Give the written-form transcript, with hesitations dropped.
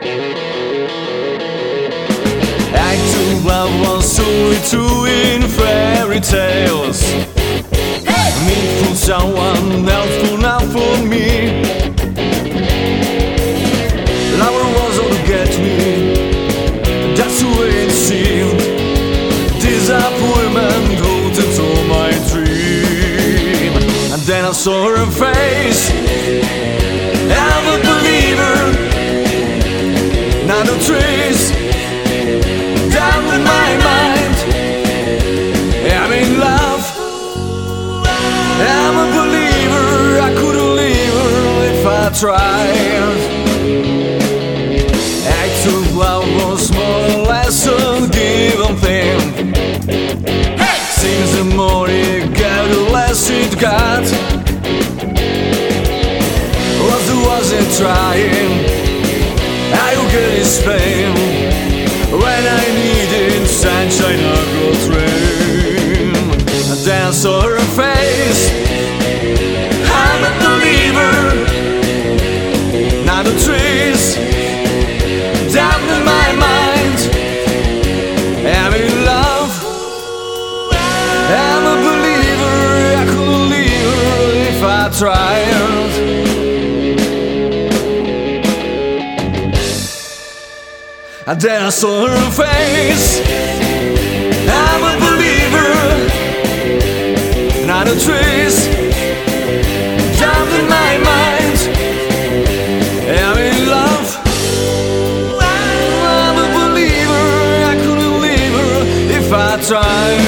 I took love was solely true in fairy tales. Me for someone else, for not for me. Love was all to get me, that's the way it seemed. Disappointment holds into my dream. And then I saw her face. I'm a believer. Not a trace down in my mind. I'm in love. I'm a believer. I couldn't leave her if I tried. Actual love was more or less a given thing. Seems the more you got, the less it got. Wasn't trying, I will get his pain. When I needed sunshine, I could dream. And then I saw her face. I'm a believer, not a trace down in my mind. I'm in love. I'm a believer. I couldn't leave her if I tried. And then I saw her face. I'm a believer, not a trace down in my mind. I'm in love. I'm a believer. I couldn't leave her if I tried.